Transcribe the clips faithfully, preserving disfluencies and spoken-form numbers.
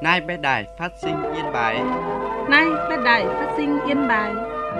Nay bé đài phát sinh Yên Bái. Nay bé đài phát sinh Yên Bái.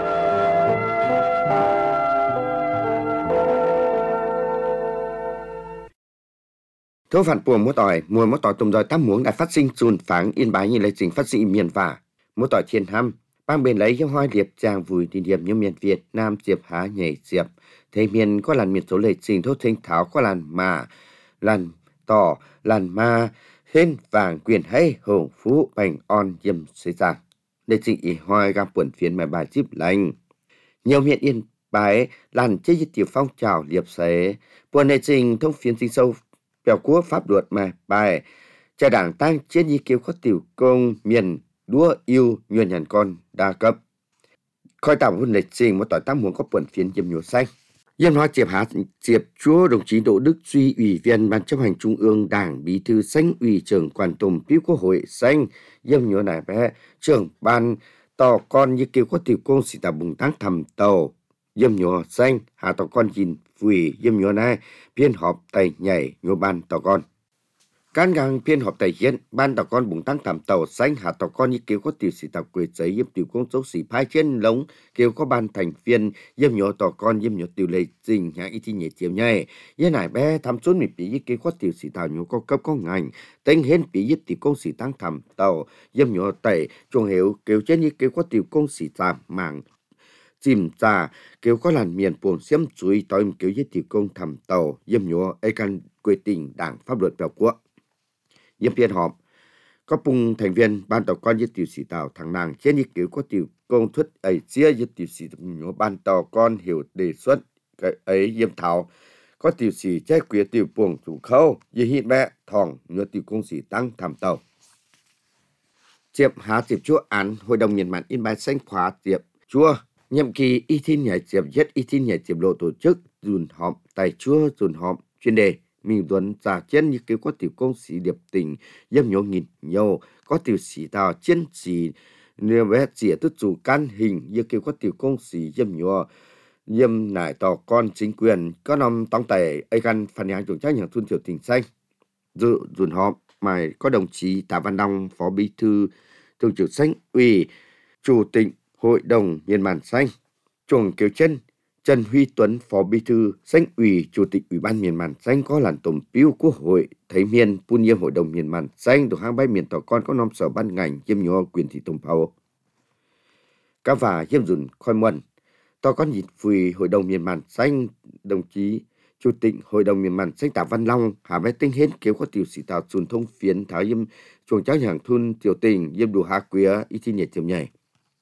Thố phản buồn mỗi tỏi, mùa mỗi tỏi tùm rồi tám muống đã phát sinh dùn phẳng Yên Bái như lấy trình phát sinh miền vả. Mỗi tỏi thiên hăm, bang bên lấy hiếu hoa liệp chàng vùi địa điểm như miền Việt Nam diệp há nhảy diệp. Thế miền có làn miền số lệ trình thốt thanh tháo có làn mà, làn tỏ, làn ma, hên vàng quyền hay hồng phú bành on dìm xây giang. Để trình ý hoài gặp buồn phiến mà bài díp lành. Nhiều miền Yên Bái làn chế dịch tiểu phong trào liệp xế. Buồn hệ trình thông phiến sinh sâu bèo quốc pháp luật mà bài cha đảng tăng trên ý kiến có tiểu công miền đua yêu nhuận nhàn con đa cấp coi tạo một lịch trình một tỏi tam muốn có buồn phiến dìm nhiều xanh Diêm nói Diệp Hà Diệp Chúa đồng chí Đỗ Đức Duy ủy viên ban chấp hành trung ương Đảng bí thư Xanh ủy trưởng quản tùm phiếu Quốc hội Xanh Diêm nhớ này bé trưởng ban tò con như kêu có tiểu công sĩ tà bùng tăng thầm tàu Diêm nhớ Xanh hà tò con nhìn vui Diêm nhớ này phiên họp tay nhảy nhớ ban tò con can gang phiên họp tại hiện ban tàu con bùng tăng thảm tàu xanh hạ tàu con như kêu có tiểu sĩ tàu quê giấy yếm tiểu công dấu sĩ phai trên lống kêu có ban thành viên yếm nhỏ tàu con yếm nhỏ tiểu lệ trình nhà y thi nhẹ chiều nhảy yếm nải bé thăm xuống mình bị kêu có tiểu sĩ tàu nhỏ có cấp có ngành tên hên bị yếm tiểu công sĩ tăng thảm tàu yếm nhỏ tẩy chuồng hiểu kêu trên như kêu có tiểu công sĩ giảm mạng chìm trà kêu có làn miền buồn xiêm chuối tàu kêu yếm tiểu công thảm tàu yếm nhỏ ai can quê tỉnh đảng pháp luật vào quốc Diêm phiên họp có cùng thành viên ban tàu con với tiểu sĩ tàu thằng nàng trên ý kiến có tiểu công thuyết ấy chia với tiểu sĩ nhỏ ban tàu con hiểu đề xuất cái ấy diêm thảo có tiểu sĩ trái quyền tiểu buồng chủ khâu với hiện mẹ thòng nhớ tiểu công sĩ tăng thảm tàu Diệp Há Diệp Chúa án hội đồng nhân mạn Yên Bái Xanh khóa Diệp Chúa nhiệm kỳ y thiên nhảy Diệp nhất y thiên nhảy Diệp lộ tổ chức dùn họp tài Chúa dùn họp chuyên đề mình tuấn giả trên như kêu có tiểu công sĩ điệp tình dâm nhổ nghìn nhau có tiểu sĩ tàu chiến sĩ nếu bé chỉ tức chủ can hình như kêu có tiểu công sĩ dâm nhổ dâm nải tỏ con chính quyền có nằm tông tẩy ai căn phản ánh chủ trách nhà thôn tiểu tỉnh xanh dự dùn họp mà có đồng chí Tạ Văn Long phó bí thư thường trực Xanh ủy chủ tịch hội đồng nhân màn xanh chuồng kiều chân Trần Huy Tuấn, Phó Bí thư Xanh ủy, Chủ tịch Ủy ban miền màn xanh có làn tổng phiếu Quốc hội, thấy miền pun nhiêm hội đồng miền màn xanh được hang bay miền tàu con có năm sở ban ngành diêm nhỏ quyền thị tổng phao. Các và diêm dùn khoi muần, tàu con nhịt phùi hội đồng miền màn xanh đồng chí Chủ tịch hội đồng miền màn xanh Tạ Văn Long, hà bé tinh hết kéo có tiểu sĩ tàu dùn thông phiến tháo diêm chuồng cháu hàng thun tiểu tình diêm đủ hạ quía y thi nhiệt tiểu nhảy.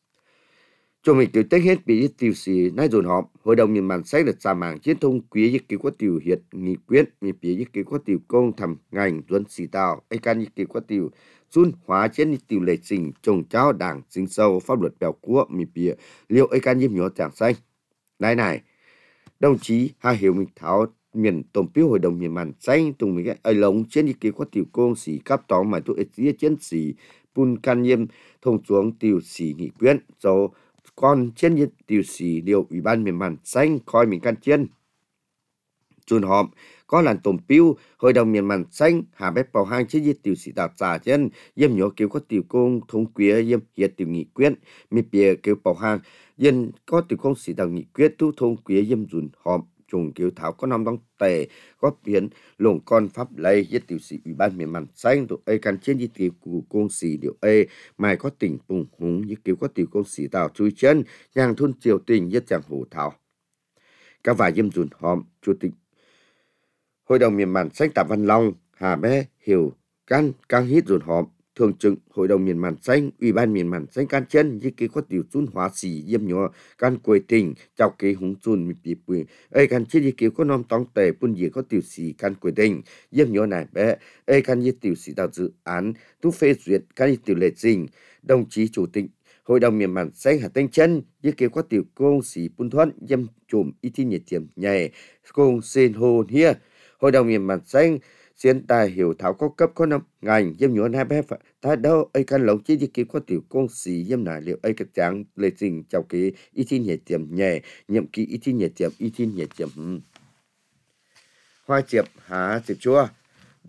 Cho mình từ tết hết bị tiểu sĩ nay dồn họp hội đồng miền màn sách được giảm mạng chiến thông quý với kế có tiểu hiệt nghị quyết miền phía với kế có tiểu công thầm ngành tuấn sĩ tàu ai can như kế có tiểu xuân hóa trên tiểu lệ trình trồng cháu đảng sinh sâu pháp luật bèo quốc miền phía liệu ai can nhiễm nhỏ chẳng xanh này này đồng chí Hà Hiểu Minh Thảo miền tổng phiếu hội đồng miền màn xanh tùng mình ai lống trên như kế có tiểu công sĩ cấp tỏ mà tôi ấy chiến sĩ pun can nhiễm thông xuống tiểu sĩ nghị quyết do con trên như tiểu sĩ điều ủy ban miền màn xanh coi mình can chiên chuồn họp có làn tổng phiếu hội đồng miền màn xanh hà bếp bảo hang trên như tiểu sĩ tạo giả chân yếm nhỏ kêu có tiểu công thống quía yếm hiệt tiểu nghị quyết mi bìa kêu bảo hang dân có tiểu công sĩ tạo nghị quyết tu thống quía yếm dùn họp trùng kêu thảo có năm đóng tề có biến lồng con pháp lây với tiểu sĩ ủy ban miền màn xanh tụi ấy can trên như tiểu của công sĩ điều ấy mai có tỉnh bùng húng như kêu có tiểu công sĩ tàu chui chân nhàng thôn triều tình nhất chàng hổ thảo các vài diêm dùn họp chủ tịch hội đồng miền màn xanh Tạ Văn Long hà bé hiểu can càng hít dùn họp thường trực hội đồng miền màn xanh ủy ban miền màn xanh can chân như kêu có tiểu xuân hóa xỉ diêm nhỏ can quê tình chào kế húng xuân mi bì bì ấy can trên như kêu có nom tông tề pun gì có tiểu xỉ can quê tình diêm nhỏ này bé ấy can như tiểu xỉ tạo dự án tu phê duyệt can như tiểu lệ trình đồng chí chủ tịch hội đồng miền màn xanh hà tinh chân như kêu có tiểu công sĩ pun thuận diêm chùm y thi nhiệt tiềm nhảy công sen hồn hia hội đồng miền màn xanh xuyên tài hiểu thảo có cấp có năm ngành diêm nhỏ hai bé phải ta đâu ấy căn lồng chỉ đi kiếm có tiểu công sĩ diêm nải liệu ấy các tráng lệ trình chào kế y thi nhiệt tiềm nhẹ nhiệm kỳ y thi nhiệt tiềm y thi nhiệt tiềm hoa diệp há diệp chúa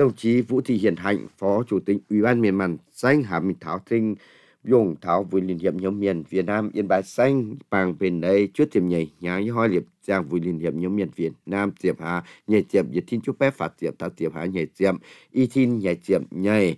Đồng chí Vũ Thị Hiền Hạnh, Phó Chủ tịch Ủy ban miền Màn Xanh Hà Minh Thảo Thinh, dùng thảo vui liên hiệp nhóm miền Việt Nam Yên Bái Xanh bằng bên đây trước tiệm nhảy nháng như hoi liệp giang vui liên hiệp nhóm miền Việt Nam tiệp hà nhảy tiệp nhiệt thiên chúc bé phạt tiệp thảo tiệp hà nhảy tiệp y thiên nhảy tiệp nhảy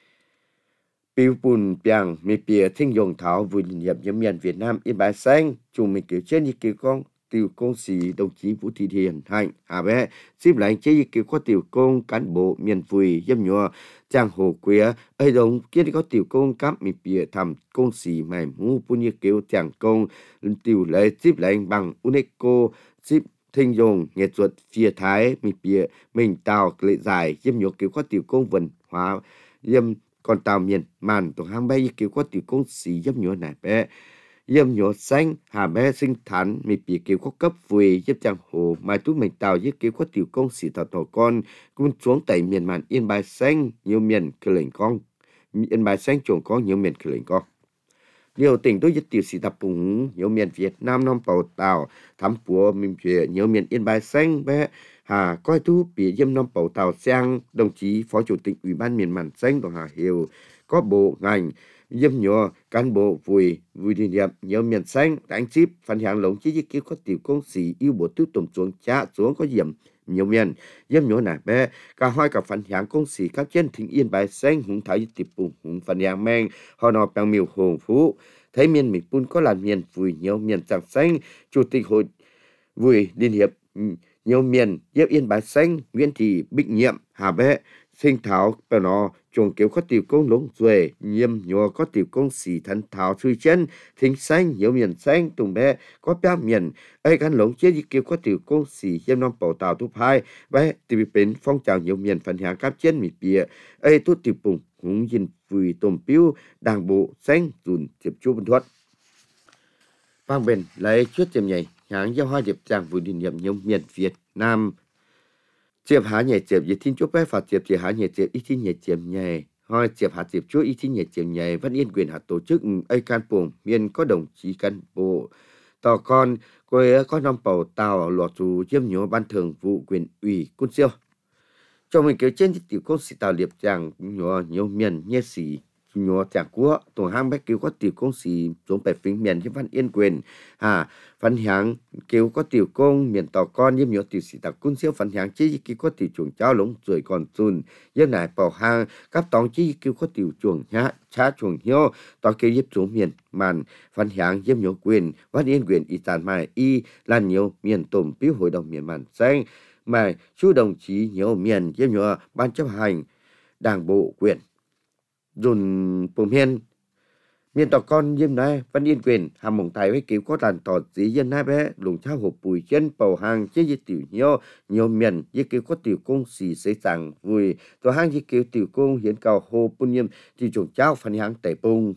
Piu bùn biang mi bìa thinh dùng thảo vui liên hiệp nhóm miền Việt Nam Yên Bái Xanh chung mình kiểu trên như kiểu con tiểu công sĩ đồng chí Vũ Thị Hiền Hạnh à bé xếp lại chế như kiểu có tiểu công cán bộ miền vui dâm nhua trang hồ quê ấy đồng kiến có tiểu công cấp mi bìa thầm công sĩ mày mu pu như kiểu trang công tiểu lệ xếp lại bằng UNESCO xếp thinh dùng nghệ thuật phía thái mi bìa mình tàu lệ dài dâm nhua kiểu có tiểu công văn hóa dâm còn tàu miền màn tổ hàng bay kiểu có tiểu công sĩ dâm nhua này bé dâm nhựa xanh hà bé sinh thản mi bị kiểu có cấp vui giúp trang hồ mai tú mình tàu với kiểu có tiểu công sĩ tàu tổ con cũng xuống tại miền màn Yên Bái Xanh nhiều miền cửa lệnh con Yên Bái Xanh chuồng có nhiều miền cửa lệnh con nhiều tỉnh tôi giúp tiểu sĩ tập bùng nhiều miền Việt Nam Nam Bảo Tàu thắm của mình về nhiều miền Yên Bái Xanh bé hà coi tú bị dâm Nam Bảo Tàu sang đồng chí Phó Chủ tịch Ủy ban miền màn Xanh đồng Hà Hiểu có bộ ngành dâm nhựa cán bộ vui vui liên hiệp nhiều miền xanh đánh chip phần hàng lồng chỉ kêu có tiểu công sĩ yêu bộ tư tổng xuống cha xuống có điểm nhiều miền dâm nhựa nè bé cả hai cả phần hàng công sĩ các trên thịnh Yên Bái Xanh hùng thái tiệp bùng hùng phần hàng men họ nọ bằng miều hùng phú thấy miền mình pun có làm miền vui nhiều miền trắng xanh chủ tịch hội vui liên hiệp nhiều miền giúp Yên Bái Xanh Nguyễn Thị Bích Nhiệm Hà bé sinh thảo bờ nó trồng kiểu có tiểu công lống ruồi nhiêm nhua có tiểu công xì thân thảo thui chân thính xanh nhiều miền xanh tùng bé có bao miền ấy gắn lống chết kiểu có tiểu công xì nhiêm non bảo tàu thu hai bé tìm bên phong trào nhiều miền phần hàng các chân mì bìa ấy tốt tiểu bùng hùng dinh vui tôm piu đàng bộ xanh dùn tiệp chu bình thuận vang bên lấy trước tiệm nhảy hàng giao hoa điệp tràng vui điển niệm nhiều miền Việt Nam chiệp há nhảy chiệp y thiên chúc bé phạt chiệp chỉ há nhảy chiệp y thiên nhảy chiệp nhảy hai chiệp há chiệp chúa y thiên nhảy chiệp nhảy vẫn yên quyền hạt tổ chức ấy can buồng miền có đồng chí cán bộ tò con quê có năm bầu tàu lọt dù chiêm nhớ ban thường vụ quyền ủy quân siêu cho mình kiểu trên tiểu công sĩ tàu liệp chàng nhỏ nhiều miền nhé sĩ nhỏ chàng quốc tổ hang bách kêu có tiểu công sĩ xuống bảy phím miền cho văn yên quyền à phần hàng kêu có tiểu công miền tàu con nhiêm nhỏ tiểu sĩ tàu quân siêu phần hàng chỉ kêu có tiểu chuồng cháu lống rồi còn chun dân này bảo hàng các tòng chỉ kêu có tiểu chuồng nhá cha chuồng hiếu tàu kêu giúp xuống miền màn phần hàng nhiêm nhỏ quyền văn yên quyền y tàn mai y là nhiều miền tôm biếu hội đồng miền màn xanh mà chú đồng chí nhiều miền nhiêm nhỏ ban chấp hành đảng bộ quyền dùn bùm hiên miền tàu con diêm này văn yên quyền hàm mộng tài với kiểu có đàn tọt dĩ dân hai bé lùng trao hộp bùi chân bầu hàng chế với tiểu nhiều nhiều miền với kiểu có tiểu công xì xây sàng vui tổ hàng với kiểu tiểu công hiến cầu hồ bùn nhiêm thì trùng trao phần hàng tẩy bông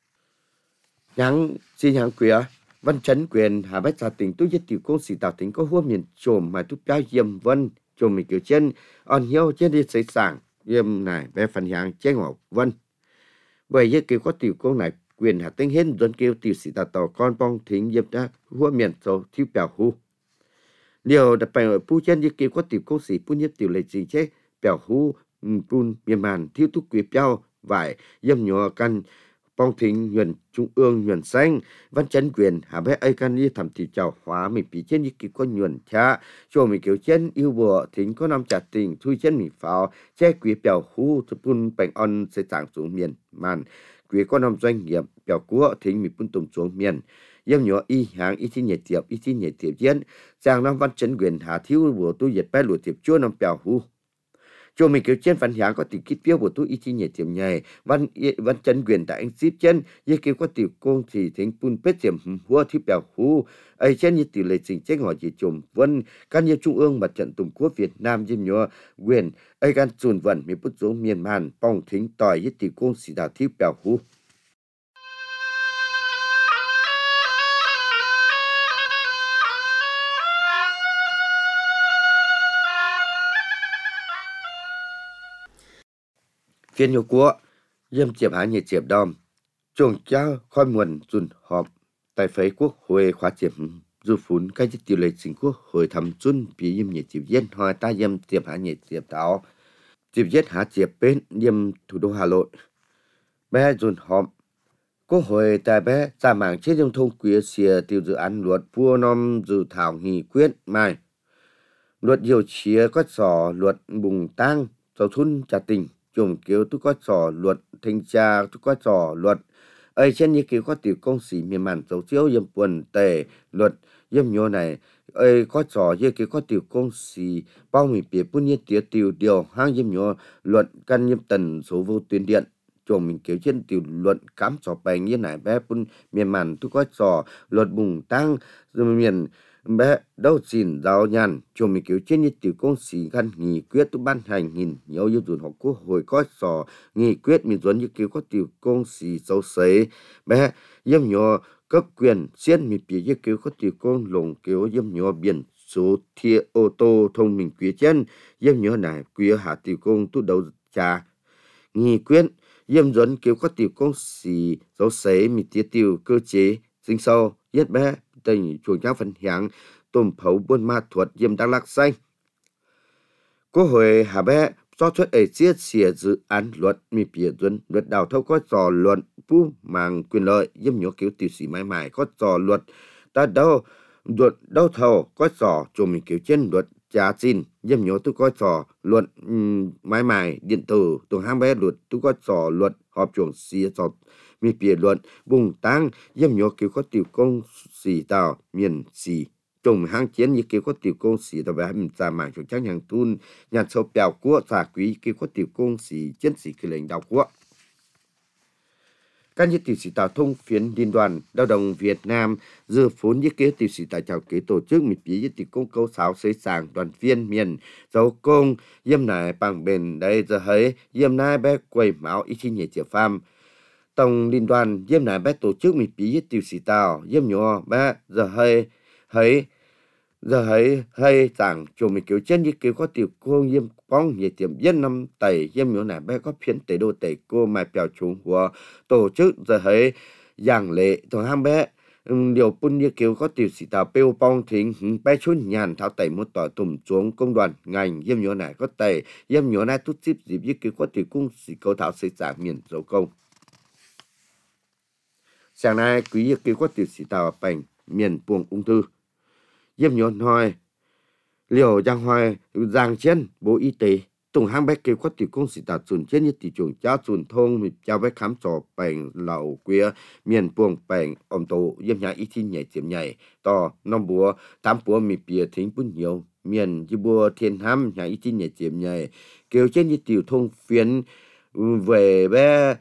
nhắn xin hàng queer văn chấn quyền hà bách gia tỉnh tôi với tiểu công xì tạo tỉnh có hua miền trồm mà túc trao diêm vân trồm mình kiểu chân on hiếu trên đi xây sàng diêm này bé phần hàng chế ngọc vân bởi với kiểu có tiểu công này quyền hạt tinh hết dân kêu tiểu sĩ tàu tàu con bong thính dịp ra hua miền sâu thiếu bèo hu điều đặt bài ở pu chân với kiểu có tiểu công sĩ pu nhất tiểu lệ gì chế bèo hu pun miền màn thiếu thuốc quý bèo vải dâm nhỏ căn bong thính nhuận trung ương nhuận xanh văn chấn quyền hà bé ai can đi thầm thì chào hóa mình bị trên như kiểu có nhuận cha cho mình kiểu chân yêu bùa thính có năm chặt tình thui chân mình pháo che quý bèo hu cho pun bành on sẽ tảng xuống miền màn quý có năm doanh nghiệp bèo cua thính mình pun tùng xuống miền dâm nhỏ y hàng y thiên nhảy tiệp y thiên nhảy tiệp dân sang năm văn chấn quyền hà thiếu bùa tu diệt bé lụa tiệp chúa năm bèo hu cho mình kiểu trên phần hàng có tiểu kích phiếu của tôi y chi nhảy tiệm nhảy văn văn chấn quyền tại anh ship chân như kiểu có tiểu công thì thính pun pết tiệm hua thiếu bèo hu ấy trên như tiểu lệ trình trách hỏi chỉ chùm vân can như trung ương mặt trận tổng quốc Việt Nam diêm nhua quyền ấy can chùn vần mình bút xuống miền màn bong thính tỏi như tiểu công xì đào thiếu bèo hu phiên nhiều của dâm chiệp há nhiệt chiệp đom chuồng trao khoi nguồn dùn họp tại phế quốc hội khóa chiệp du phún cái chiếc tiểu lệ chính quốc hội thầm xuân bị dâm nhiệt chiệp dân hoa ta dâm chiệp há nhiệt chiệp táo dịp giết hạ chiệp bên yêm thủ đô Hà Nội. Bé dùn hòm Quốc hội tại bé ra mạng chế giao thông quý xìa tiêu dự án luật vua nom dự thảo nghị quyết mai. Luật điều chia có sò luật bùng tăng giáo thun trả tình chủng kiểu tôi có sò luật thanh tra tôi có sò luật ấy trên như kiểu có tiểu công sĩ miền màn dấu chiếu yếm quần tề luật yếm nhô này ấy có sò như kiểu có tiểu công sĩ bao mì bia bún nhiên tiểu tiểu điều hang yếm nhô luật căn yếm tần số vô tuyến điện chồng mình kiểu trên tiểu luận cám sò bày như này bé bún miền màn tôi có sò luật bùng tăng rồi miền bé đâu xin giáo nhàn chồng mình kiểu trên như tiểu công sĩ căn nghị quyết tôi ban hành nghìn nhiều yêu dụng học quốc hội có sò nghị quyết mình dẫn như kiểu có tiểu công sĩ sâu sấy bé yếm nhỏ cấp quyền xiên mình bị như kiểu có tiểu công lồng kiểu yếm nhỏ biển số thiê ô tô thông minh quý chân yếm nhỏ này quý hạ tiểu công tu đầu trà nghị quyết yếm dẫn kiểu có tiểu công sĩ sâu sấy mình tiết tiểu cơ chế sinh sâu yết bé tình chuồng trang phân hạng tôm phấu buôn ma thuật yếm đăng lạc xanh. Quốc hội Hà Bé do xuất ấy chia sẻ dự án luật mi bìa dân luật đào thâu có trò luận phú mang quyền lợi yếm nhỏ kiểu tiểu sĩ mãi mãi có trò luật ta đâu luật đấu thầu có trò chùm mình kiểu trên luật trả xin yếm nhỏ tôi có trò luật um, mãi mãi điện tử tôi ham bé luật tôi có trò luật họp chuồng xìa trò mi bìa luật bùng tăng yếm nhỏ kiểu có tiểu công sĩ tàu miền xì chồng hang chiến như kiểu có tiểu công sĩ tàu về mình ra mạng trong trang hàng tuôn nhà sâu bèo của giả quý kiểu có tiểu công sĩ chiến sĩ kỳ lệnh đào quốc các như tiểu sĩ tàu thông phiến liên đoàn lao động Việt Nam dự phốn như kiểu tiểu sĩ tài chào kế tổ chức mình bí như tiểu công câu sáu xây sàng đoàn viên miền dấu công yếm này bằng bền đây giờ thấy yếm này bé quầy máu ý chi nhẹ triệu pham tổng liên đoàn yếm này bé tổ chức mình bí như tiểu sĩ tàu yếm nhỏ bé giờ hay thấy giờ thấy hay rằng chùa mình kiểu chân như kiểu có tiểu cô yếm bóng nhiệt tiệm dân năm tẩy yếm nhỏ này bé có phiến tẩy đô tẩy cô mai bèo chúng của tổ chức giờ thấy giảng lệ tổ ham bé điều bún như kiểu có tiểu sĩ tàu bêu bong thính bé chút nhàn tháo tẩy một tỏi tùm xuống công đoàn ngành yếm nhỏ này có tẩy yếm nhỏ này tút xíp dịp như kiểu có tiểu cung sĩ câu thảo xây giảng miền dấu công sáng nay quý như kiểu có tiểu sĩ tàu bành miền buồng ung thư yếm nhỏ nói liều giang hoài giang trên bộ y tế tùng hang bé kêu có tiểu công sĩ tàu chuẩn trên như tiểu trường cha chuẩn thông mình cha bé khám trò bành lầu quê miền buồng bành ôm tổ yếm nhà y thiên nhảy tiệm nhảy to năm búa tám búa mình bìa thính bún nhiều miền như búa thiên ham nhà y thiên nhảy tiệm nhảy kêu trên như tiểu thông phiến về bé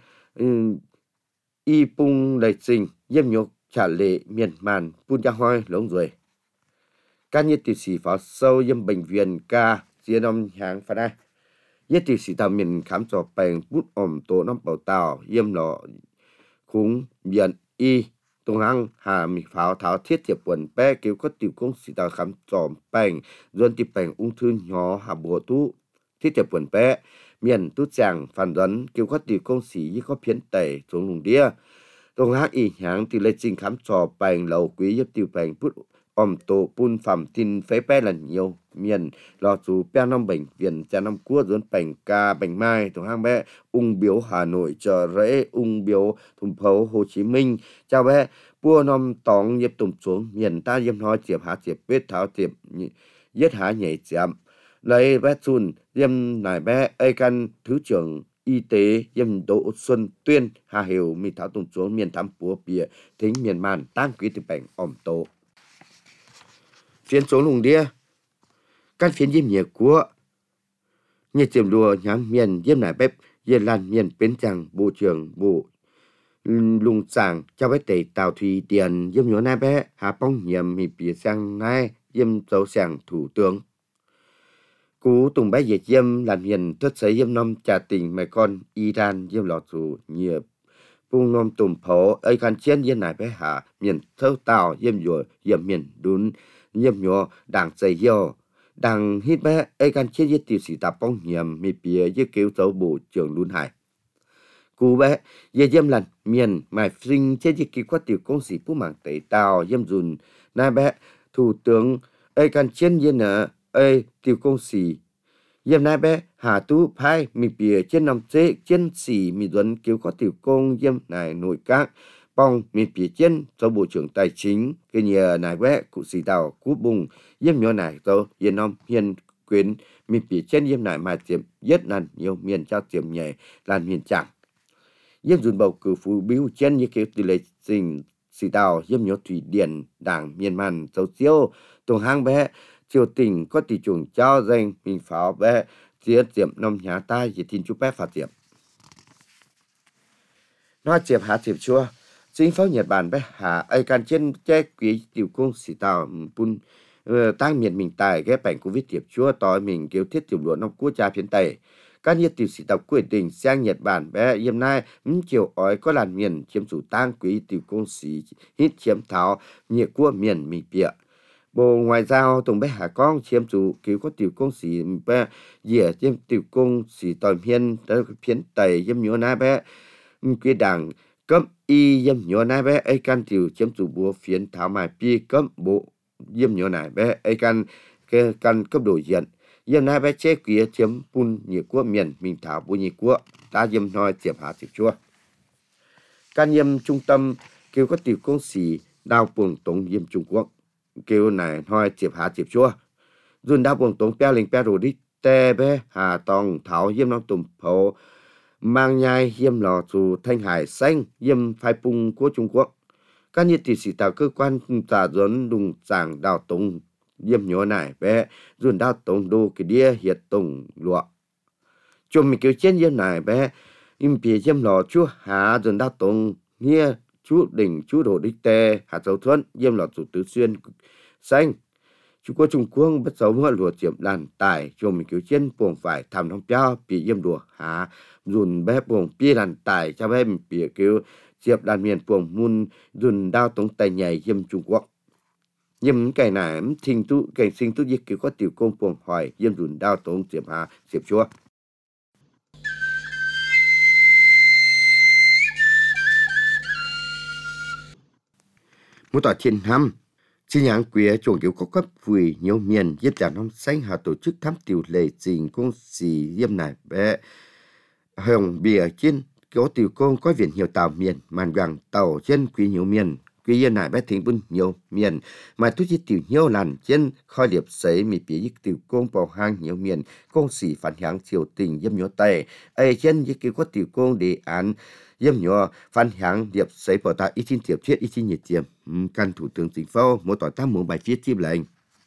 y bung đại sinh yếm nhỏ trả lệ miền màn bún giang hoài lống rồi các nhiệt tiểu sĩ pháo sâu yếm bệnh viện ca diễn ông hàng phá đai nhiệt tiểu sĩ tàu miền khám trò bèn bút ổm tổ năm bảo tàu yếm lọ khúng viện y tung hăng hà mì pháo tháo thiết tiệp quần bé kêu có tiểu công sĩ tàu khám trò bèn dân tiệp bèn ung thư nhỏ hà bùa tú thiết tiệp quần bé miền tú chàng phản dẫn kêu có tiểu công sĩ như có phiến tẩy xuống lùng đĩa tung hăng y hàng thì lấy trình khám trò bèn lầu quý yếp tiểu bèn bút ôm tổ bún phẩm tin phế bé lần nhiều miền lò chú bé năm bệnh viện cha năm cua dẫn bệnh ca bệnh mai tổ hang bé ung biếu Hà Nội chợ rễ ung biếu thùng phấu Hồ Chí Minh chào bé bua năm tòng nhịp tùng xuống miền ta yếm nói tiệp hạ tiệp vết tháo tiệp giết há nhảy chạm lấy bé chun yếm nải bé ai căn thứ trưởng y tế yếm Đỗ Xuân Tuyên Hà Hiểu mi tháo tùng xuống miền thăm búa bìa thính miền màn tăng quý tiệp bệnh ôm tổ phiến số lùng đĩa các phiến yếm nhiệt của nhiệt tiệm đùa nhám miền yếm nải bếp yếm lan miền bến chẳng bộ trưởng bộ lùng sàng cho bé tẩy tàu thủy tiền yếm nhỏ nai bé hà bóng nhiệm mì bìa sang nai yếm dấu sàng thủ tướng cú tùng bé dệt yếm làm miền thất sấy yếm năm trà tình mẹ con Iran yếm lọt dù nhiệt bung nom tùm phổ ấy căn chiến yếm nải bé hà miền thâu tàu yếm dùa yếm miền đún yếm nhỏ đảng dày hiệu đảng hít bé ấy căn chết với tiểu sĩ tạp bóng nhiệm mì bìa với kiểu dấu bộ trưởng luôn hải cú bé yếm yếm lần miền mài sinh chết với kiểu có tiểu công sĩ phú mạng tẩy tàu yếm dùn nai bé thủ tướng ấy căn chết với nợ ấy tiểu công sĩ Yếm nai bé hà tú phai mi bìa trên nằm chế trên xỉ mi duấn cứu có tiểu công yếm nai nội các bong mi bìa trên cho bộ trưởng tài chính cái nhờ nai bé cụ xì tàu cú bùng yếm nhỏ nai cho yên ông hiền quyến mi bìa trên yếm nai mà tiệm nhất là nhiều miền trao tiệm nhẹ là miền chẳng yếm dùn bầu cử phù biếu trên như kiểu tỷ lệ trình xì tàu yếm nhỏ thủy điển đảng miền màn dấu chiêu tổng hang bé triều tình có tỷ chuồng trao danh mình pháo bé chia tiệm nông nhà ta chỉ tin chú bé phát tiệm nói chiệp hạ chiệp chua chính phủ Nhật Bản bé hạ ai can trên che quý tiểu công sĩ tàu bun tăng miền mình tài ghép bệnh covid tiệp chua tỏi mình kêu thiết tiểu luận nông quốc gia phiên tây các nhiệt tiểu sĩ tàu quyết định sang Nhật Bản bé yếm nay chiều ói có làn miền chiếm chủ tăng quý tiểu công sĩ hít chiếm tháo nhiệt của miền mình bịa Bộ Ngoại giao tổng bé Hà Con chiếm chủ cứu có tiểu công sĩ bé dĩa chiếm tiểu công sĩ tòi hiên tới phiến tây yếm nhớ na bé quy đảng cấp y yếm nhớ na bé ai can tiểu chiếm chủ búa phiến thảo mài pi cấp bộ yếm nhớ na bé ai can cái can cấp đổi diện yếm na bé chế kia chiếm pun nhiệt quốc miền mình thảo bùi nhiệt quốc ta yếm nói chiếm hạ chiếm chua can yếm trung tâm cứu có tiểu công sĩ đào buồng tổng yếm Trung Quốc kêu này nói chiệp hạ chiệp chua dùn đa buồng tống peo linh peo đồ đi tê bé hà tòng thảo yếm nó tùm phổ mang nhai yếm lò dù thanh hải xanh yếm phai pung của Trung Quốc các nhiệt tỷ sĩ tạo cơ quan trả dẫn đùng giảng đào tống yếm nhớ này bé dùn đào tống đô cái đĩa hiệt tống lụa chùm mình kêu trên yếm này bé yếm bìa yếm lò chúa hà dùn đào tống nghe chú đỉnh chú đồ đích tê hạt dấu thuận yếm lọt chủ tứ xuyên xanh chú quốc Trung Quốc bất dấu mưa lùa chiếm đàn tài cho mình cứu trên buồng phải thảm nông piao bị yếm đùa há dùn bé buồng pi đàn tài cho bé mình bị cứu chiếm đàn miền buồng mun dùn đao tống tay nhảy yếm Trung Quốc yếm cái này thình tu cảnh sinh tu diệt cứu có tiểu công buồng hỏi yếm dùn đao tống chiếm hà chiếm chúa Một tòa thiên năm, chi nhánh quế chuồng kiểu có cấp vùi nhiều miền giúp trả nông xanh hà tổ chức thăm tiểu lệ trình công sĩ yếm này bé hồng bìa trên có tiểu công có viện nhiều tàu miền màn vàng tàu trên quý nhiều miền quý yếm này bé thính bún nhiều miền mà tu chi tiểu nhiều lần trên khoi liệp sấy mì bìa yích tiểu công bảo hang nhiều miền công sĩ phản hạng triều tình yếm nhớ tay ai trên yích kiểu có tiểu công đề án yếm nhỏ phản hạng điệp sấy bảo ta ít chín tiệp thiết ít chín nhiệt tiệm căn thủ tướng chính phủ một tòa tam muốn bài viết tiếp lệnh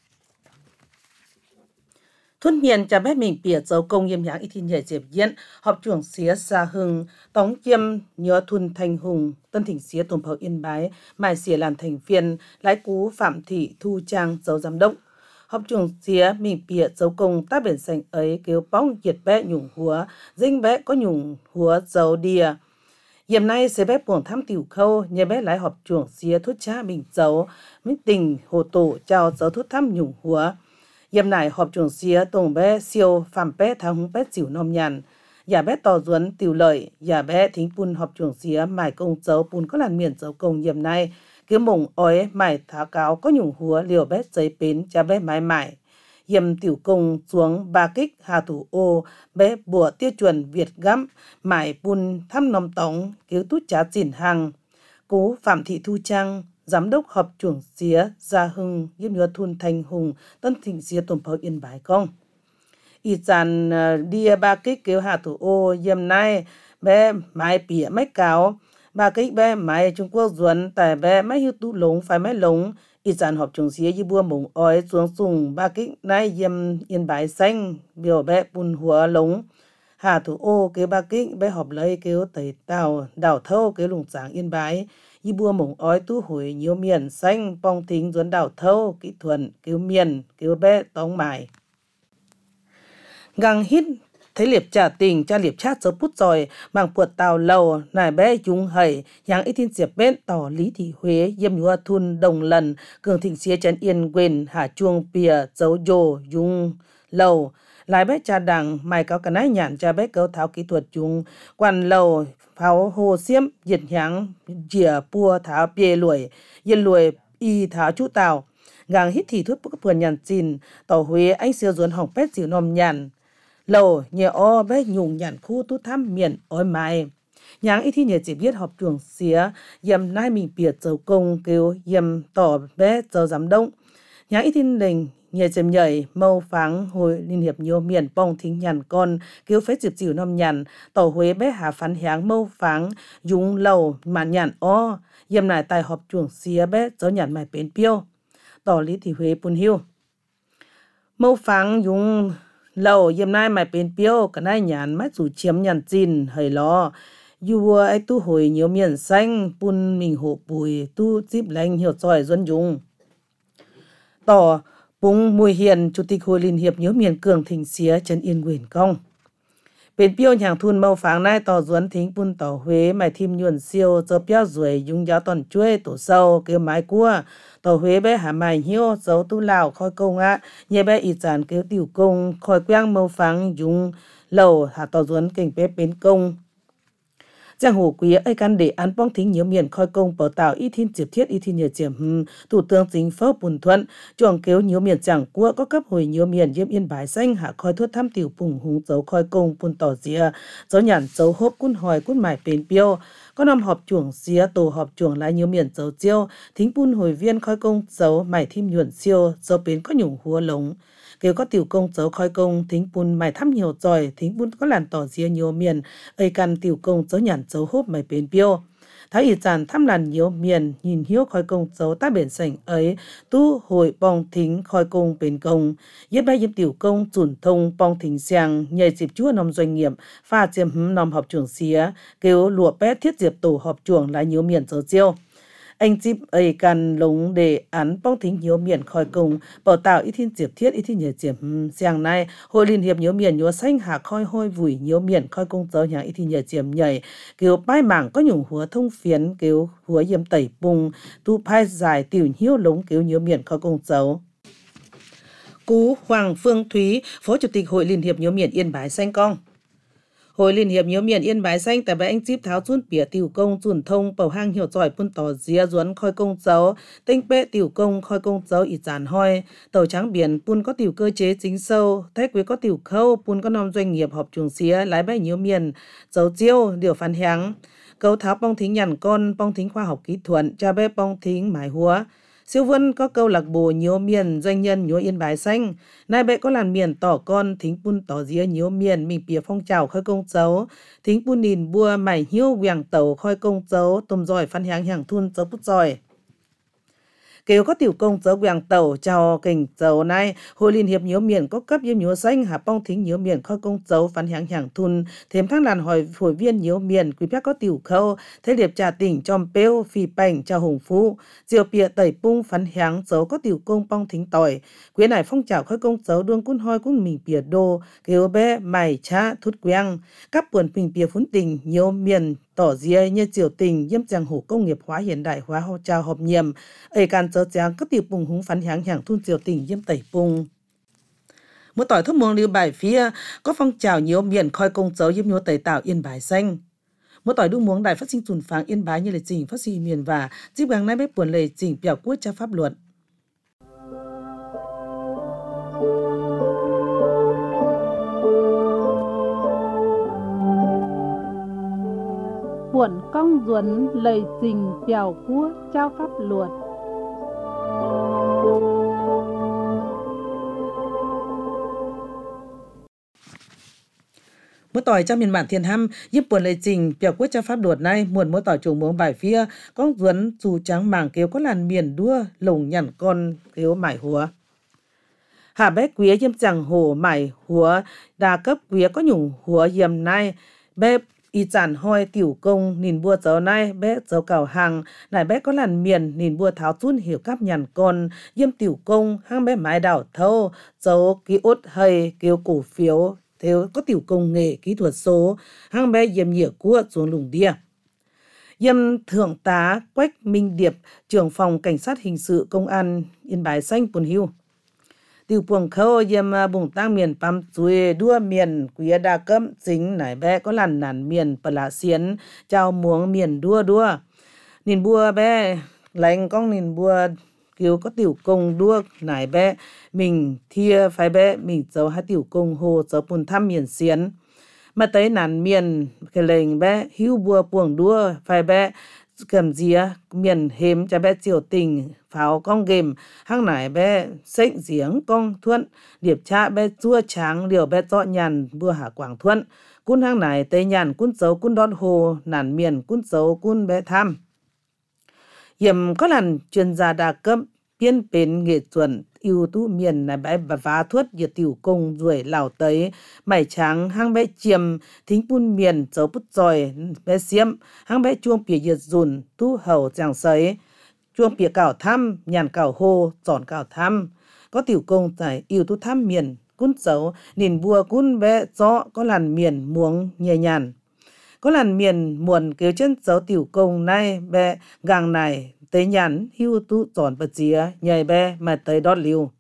Thôn miền cha bé mình bịa dấu công yếm nháng ít nhảy diệp diễn họp trưởng xía xa hưng tống chiêm nhớ thun thanh hùng tân thỉnh xía tổng phẩu yên bái mài xía làm thành viên lái cú phạm thị thu trang dấu giám đốc họp trưởng xía mình bịa dấu công tác biển xanh ấy kêu bóng nhiệt bé nhung húa dinh bé có nhung húa dấu đìa Yếm nay sẽ bé buồng thăm tiểu khâu nhờ bé lái họp trưởng xía thuốc cha mình dấu minh tình hồ tổ chào dấu thuốc thăm nhung húa Yếm này họp trưởng xía tổng bé siêu phạm bé thang hung bé xỉu nôm nhàn Giả bé tỏ duấn tiểu lợi giả bé thính pun họp trưởng xía mải công dấu pun có làn miền dấu công yếm này cứ mùng ói mải tháo cáo có nhung húa liều bé giấy bến cha bé mãi mãi Yếm tiểu công xuống ba kích hà thủ ô bé bùa tiêu chuẩn Việt gắm mải pun thăm nôm tống cứu tút trá chỉnh hàng Cố Phạm Thị Thu Trang Giám đốc họp trưởng xía Gia Hưng yếm nhớ thun thanh hùng tân thịnh xía tổng phẩu yên bái công y dàn đia ba kích kêu hà thủ ô yếm nay bé mái bỉa máy cáo ba kích bé mái Trung Quốc duẩn tại bé máy hiu tú lống phải máy lống y dàn họp trưởng xía y bua mùng ói xuống sùng ba kích nay yếm yên bái xanh biểu bé bùn hùa lống hà thủ ô kêu ba kích bé họp lấy kêu tẩy tàu đảo thâu kêu lùng sáng yên bái y bua mổng ói tu hủi nhiều miền xanh bong thính duấn đảo thâu kỹ thuần kêu miền kêu bé tống mài găng hít thấy liệp trả tình cha liệp chát dấu bút rồi màng puột tàu lầu nải bé chúng hầy yang ít tin diệp bên tỏ lý thị huế yếm nhua thun đồng lần cường thịnh xía chấn yên quên hà chuông pìa dấu dồ dung lầu lại bé cha đằng mày có cái nái nhàn cha bé cấu tháo kỹ thuật chúng quan lầu pháo hồ xiêm diệt nháng dìa pua tháo bê lùi yên lùi y tháo chú tàu gang hít thì thuốc bức vườn nhàn chín tàu huế anh siêu duẩn hỏng pét xỉu nòm nhàn lầu nhẹ o bé nhung nhàn khu tu thăm miền oi mai nháng ít thi nhẹ chỉ biết học trường xía yếm nai mình biệt dấu công kêu yếm tỏ bé dấu giám đông nháng ít thi đình nhẹ chém nhảy mâu pháng hồi liên hiệp nhiều miền bong thính nhàn con kêu phép dịp dịu năm nhàn tỏ huế bé hà phán háng mâu pháng dùng lầu mà nhàn o yếm lại tại họp trường xía bé dấu nhàn mày bến piêu tỏ lý thì huế bùn hiu mâu pháng dùng lầu yếm nai mày bến piêu cả nai nhàn mắt dù chiếm nhàn chín hơi lo dù ai tu hồi nhiều miền xanh bùn mình hộ bùi tu díp lành hiểu giỏi dân dùng tỏ Bung Mùi Hiền, Chủ tịch Hội Liên hiệp Nhớ miền Cường Thịnh Xía, Trấn Yên Quyền Công. Bên piêu nhàng thun mâu pháng nai tỏ duấn thính bún tỏ Huế, mày thìm nhuận siêu, dơ piao rủi, dùng giáo toàn chuối, tổ sâu, kêu mái cua. Tỏ Huế bé hả mày hiêu, dấu tu lào, khoi công á, nhé bé ý giản kêu tiểu công, khoi quang mâu pháng, dùng lầu, hả tỏ duấn kênh bé bến công. Giang hồ quý ấy can để án bong thính nhiều miền khoi công bảo tạo y thiên diệp thiết y thiên nhờ diệm hừm thủ tướng chính phủ Bùn Thuận chuồng kéo nhiều miền chẳng cua có cấp hồi nhiều miền yếm yên bái xanh hạ khoi thuốc thăm tiểu phùng hùng dấu khoi công Bùn tỏ dìa dấu nhàn dấu hốp cún hỏi cún mải bền piêu có năm họp chuồng xía tổ họp chuồng lại nhiều miền dấu chiêu thính Bùn hồi viên khoi công dấu mải thim nhuận siêu dấu bến có nhủng húa lống kêu có tiểu công dấu khoi công thính Bùn mày thăm nhiều giỏi thính Bùn có làn tỏ dìa nhiều miền ấy căn tiểu công dấu nhàn dấu hốp mày bền piêu thái ý giản thăm làn nhiều miền nhìn hiếu khoi công dấu ta biển sảnh ấy tu hội bong thính khoi công bền công yết bay yếm tiểu công chuẩn thông bong thính xiang nhảy dịp chúa nòng doanh nghiệp pha chiêm hấm nòng họp trường xía kêu lụa bé thiết diệp tổ họp chuồng lại nhiều miền dấu chiêu anh chip ấy can lống để án bong thính nhiều miền khoi công bảo tạo ít thiên diệp thiết ít thiên nhảy diệp xiang này hội liên hiệp nhiều miền nhiều xanh hạ khoi hôi vùi nhiều miền khoi công dấu nhà ít thiên nhảy diệp nhảy kêu pai mảng có nhung húa thông phiến kêu húa yếm tẩy bùng tu pai dài tiểu hiếu lống kêu nhiều miền khoi công dấu Cú Hoàng Phương Thúy Phó Chủ tịch Hội Liên hiệp nhiều miền Yên Bái Xanh Cong Hội Liên hiệp nhiều miền Yên Bái Xanh tại bãi anh chip tháo chun bỉa tiểu công chuẩn thông bầu hang hiểu giỏi bún tỏ dìa duấn khoi công dấu tinh bệ tiểu công khoi công dấu ít giản hoi tàu trắng biển bún có tiểu cơ chế chính sâu thái quý có tiểu khâu bún có năm doanh nghiệp họp trường xía lái bãi nhiều miền dấu chiêu điều phản háng cấu tháo bong thính nhằn con bong thính khoa học kỹ thuật cha bếp bong thính mái húa siêu vân có câu lạc bộ nhiều miền doanh nhân nhúa Yên Bái Xanh nay bệ có làn miền tỏ con thính bún tỏ día nhiều miền mình bìa phong trào khoi công dấu thính bún nìn bua mải hiêu quảng tàu khoi công dấu tôm giỏi phan háng hàng thun dấu bút giỏi kêu có tiểu công dấu quảng tàu chào kình dấu này Hội Liên hiệp nhiều miền có cấp yếm nhúa xanh hạ bong thính nhiều miền khoi công dấu phan háng hàng thun thêm thang làn hỏi hội viên nhiều miền quý phép có tiểu khâu thế điệp trà tỉnh chom pêu phi bành chào hùng phú diều bịa tẩy pung phan háng dấu có tiểu công bong thính tỏi quý này phong trào khoi công dấu đương cún hoi cún mình bịa đô kêu bé mày cha thút quang các buồn mình bịa phún tình nhiều miền tỏ dìa như triều tình yếm giang hồ công nghiệp hóa hiện đại hóa hô trào họp nhiệm ấy can chớ giang có tiểu bùng húng phán háng hàng thun triều tình yếm tẩy bùng một tỏi thuốc muông lưu bài phía có phong trào nhiều miền khoi công dấu yếm nhúa tẩy tạo Yên Bái Xanh một tỏi đu muống đài phát sinh tùn pháng Yên Bái như lệ trình phát sinh miền và dịp gang nay bếp buồn lệ trình biểu quốc cho pháp luật Buồn công duẩn lời trình biểu quốc trao pháp luật. Mỗi tỏi trong miền bản Thiên Hăm giúp buồn lời trình biểu quốc cho pháp luật này muộn mỗi tỏi trùng muống bài phía con duẩn dù trắng mảng kêu có làn miền đua lồng nhằn con kêu mải húa hạ bé quý yếm chẳng hồ mải húa đa cấp quý có nhung húa yếm này bé y giản hoi tiểu công nhìn bua dấu này bé dấu cào hàng này bé có làn miền nhìn bua tháo chun hiểu cáp nhàn con yếm tiểu công hang bé mái đảo thâu dấu ký ốt hay kêu cổ phiếu theo có tiểu công nghệ kỹ thuật số hang bé yếm nhựa cua xuống lùng đia yếm thượng tá Quách Minh Điệp trưởng phòng cảnh sát hình sự công an Yên Bái Xanh Bùn Hiu tiểu buồng khâu yếm bùng tăng miền pam chuối đua miền quý đa cấm chính nải bé có làn nản miền bờ lá xiến chào muống miền đua đua nhìn bua bé lành con nhìn bua kêu có tiểu công đua nải bé mình thia phải bé mình dấu hai tiểu công hồ dấu bùn thăm miền xiến mà tới nàn miền cái lệnh bé hưu bùa buồng đua phải bé cầm dìa miền hếm cho bé chiều tình pháo con game hăng nải bé xếch giếng con thuận điệp cha bé chua tráng liều bé dọ nhàn bùa hạ quảng thuận cún hăng nải tây nhàn cún dấu cún đón hồ nàn miền cún dấu cún bé tham hiểm có lần chuyên gia đa cấp biên bến nghệ chuẩn ưu tú miền này bé bà vá thuất diệt tiểu công ruồi lào tới mày trắng hang bé chiêm thính bun miền dấu bút giỏi bé xiêm hang bé chuông bìa diệt dùn tu hầu giang sấy chuông bìa cào thăm nhàn cào hô giòn cào thăm có tiểu công tại ưu tú thăm miền cún dấu nền bùa cún bé gió có làn miền muống nhẹ nhàn có làn miền muồn kêu chân dấu tiểu công này bé gang này tới nhàn hưu tu giòn bật dìa nhảy bé mà tới đót liu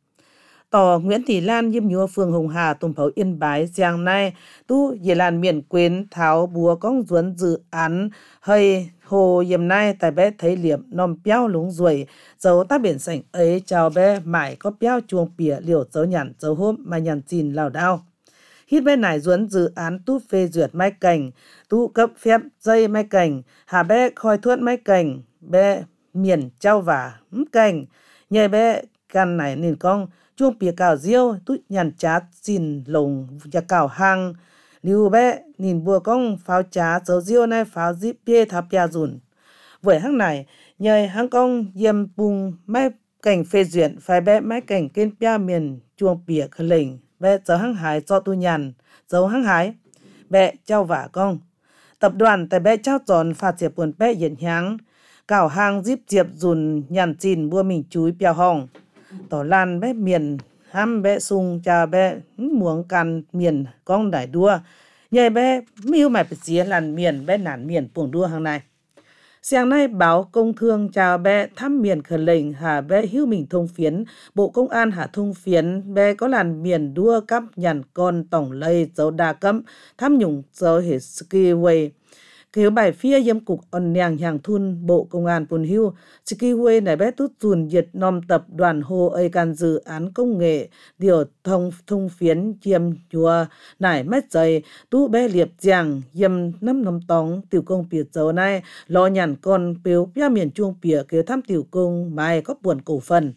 tỏ Nguyễn Thị Lan Diêm Nhua Phường Hồng Hà Tùng Phấu Yên Bái giang nay tu về làn miền quên tháo búa con duấn dự án hơi hồ yếm nay tại bé thấy liệm nòm béo lúng ruồi dấu ta biển sảnh ấy chào bé mãi có béo chuông bìa liều dấu nhàn dấu hôm mà nhàn chìn lào đao hít bên này duấn dự án tu phê duyệt máy cảnh tu cấp phép dây máy cảnh hà bé khoi thuận máy cảnh bé miền trao vả cảnh nhờ bé căn này nên con chuông bìa cào diêu tu nhàn chát xin lồng và cào hang liu bé nhìn bùa con pháo chá dấu diêu này pháo zip bia tháp bia dùn với hang này nhờ hang con yếm bung máy cảnh phê duyệt phải bé máy cảnh kênh bia miền chuông bìa khờ lệnh bé dấu hang hải cho tu nhàn dấu hang hải bé trao vả con tập đoàn tại bé trao tròn phạt diệp buồn bé hiện háng cào hang zip diệp dùn nhàn chìn bua mình chúi bia hong tỏ lan bé miền ham bé sung cha bé muống can miền con đại đua nhảy bé miêu mày bịa làn miền bé nản miền buồng đua hàng này sáng nay báo công thương chào bé thăm miền khởi lệnh hà bé hữu mình thông phiến bộ công an hà thông phiến bé có làn miền đua cắp nhàn con tổng lây dấu đa cấm thăm nhung dấu hệ skiway kêu bài phía yếm cục ẩn nhàng hàng thun bộ công an Pun Hiu skiway này bé tút dùn diệt nom tập đoàn hồ ấy can dự án công nghệ điều thông thông phiến chiêm chùa nải mét dày tu bé liệp giang yếm năm năm tóng tiểu công bìa dấu này lo nhàn con biếu bia miền chuông bìa kêu thăm tiểu công mai có buồn cổ phần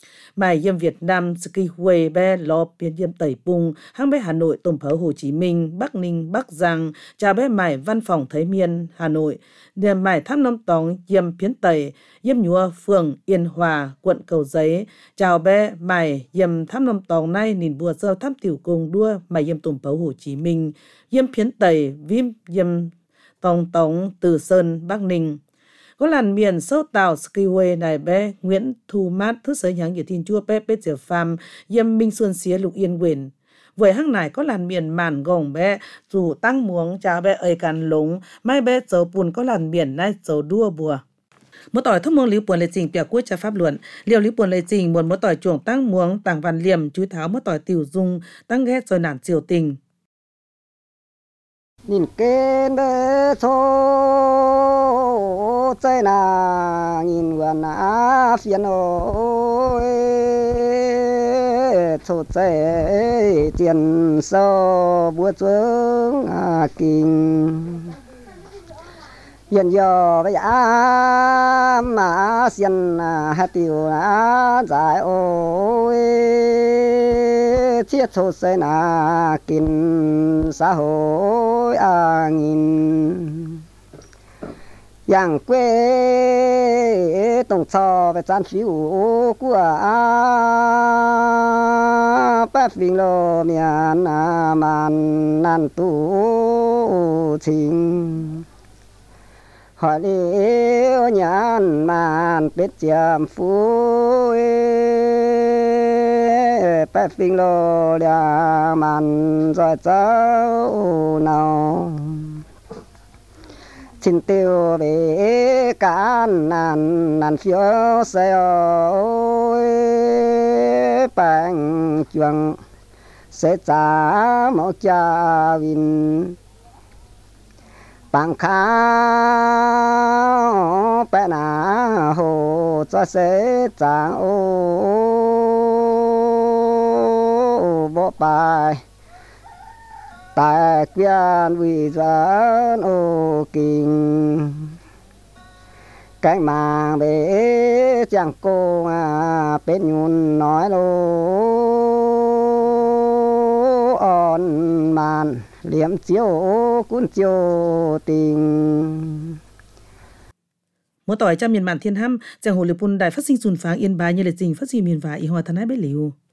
Mài yêm Việt Nam Skiway bé lo biến yêm tẩy bung hang bé Hà Nội Tổng phấu Hồ Chí Minh Bắc Ninh Bắc Giang chào bé mài văn phòng Thấy Miên Hà Nội điểm mài thăm năm tóng yêm phiến tẩy yêm nhúa phường Yên Hòa quận Cầu Giấy chào bé mài yêm thăm năm tóng nay nhìn bùa sơ thăm tiểu cung đua mài yêm Tổng phấu Hồ Chí Minh yêm phiến tẩy vim yêm tòng tóng Từ Sơn Bắc Ninh có làn miền sâu tàu skiway này bé Nguyễn Thu Mát thứ sở nhãn địa thiên chua bé bé giờ farm yêm Minh Xuân Xía Lục Yên Quyền với hang này có làn miền màn gồng bé dù tăng muống chào bé ấy càn lúng mai bé dấu bùn có làn miền này dấu đua bùa một tỏi thông muông liu buồn lệ trình bìa quốc cha pháp luận liều liu buồn lệ trình muốn một tỏi chuồng tăng muống tàng văn liềm chú tháo một tỏi tiểu dung tăng ghét rồi nản triều tình nhìn kênh bé thô chơi na nhìn qua na phiền ôi thô chơi tiền sâu búa chuông à kinh hiện giờ bây giờ mà xiên hạt tiêu na dài ôi thiết thô chơi na kinh xã hội à nghìn yang quê tổng cho về trang phiếu của bác vinh lô miền màn nan tu trình hỏi đi nhàn màn biết chiêm phú bác vinh lô là màn rồi cháu nào xin tiêu về cán nàn nàn phiếu xe ôi bánh chuông sẽ trả máu cha vin bằng khao bé nà hồ cho sẽ chẳng ô bộ bài tại quyên vì dẫn ô kinh cái mà bế chẳng cô à bên nhún nói lô on màn liếm chiếu cuốn chiếu tình mỗi tỏi trong miền mạn thiên hâm chẳng hồ liệp bùn đài phát sinh sùn pháng yên bái như là trình phát sinh miền và y hoa thân ái bế liu